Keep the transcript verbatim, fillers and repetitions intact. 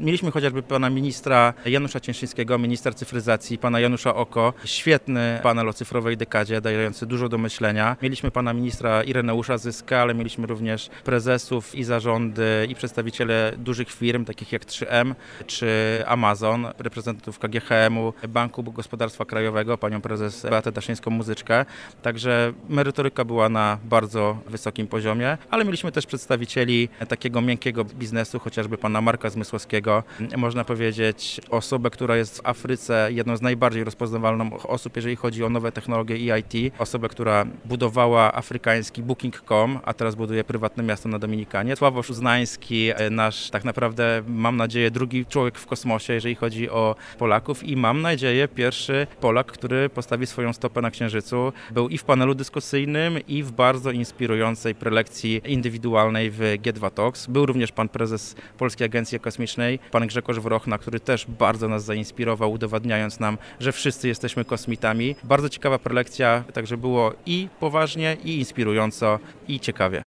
Mieliśmy chociażby pana ministra Janusza Cieszyńskiego, ministra cyfryzacji, pana Janusza Oko, świetny panel o cyfrowej dekadzie, dający dużo do myślenia. Mieliśmy pana ministra Ireneusza Zyska, ale mieliśmy również prezesów i zarządy i przedstawiciele dużych firm, takich jak trzy M czy Amazon, reprezentantów K G H M-u, Banku Gospodarstwa Krajowego, panią prezes Beatę Daszyńską-Muzyczkę. Także merytoryka była na bardzo wysokim poziomie, ale mieliśmy też przedstawicieli takiego miękkiego biznesu, chociażby pana Marka Zmysłowskiego. Można powiedzieć osobę, która jest w Afryce jedną z najbardziej rozpoznawalnych osób, jeżeli chodzi o nowe technologie i I T. Osobę, która budowała afrykański booking kropka com, a teraz buduje prywatne miasto na Dominikanie. Sławosz Uznański, nasz tak naprawdę, mam nadzieję, drugi człowiek w kosmosie, jeżeli chodzi o Polaków i mam nadzieję pierwszy Polak, który postawi swoją stopę na Księżycu. Był i w panelu dyskusyjnym, i w bardzo inspirującej prelekcji indywidualnej w G dwa Talks. Był również pan prezes Polskiej Agencji Kosmicznej, pan Grzegorz Wrochna, który też bardzo nas zainspirował, udowadniając nam, że wszyscy jesteśmy kosmitami. Bardzo ciekawa prelekcja, także było i poważnie, i inspirująco, i ciekawie.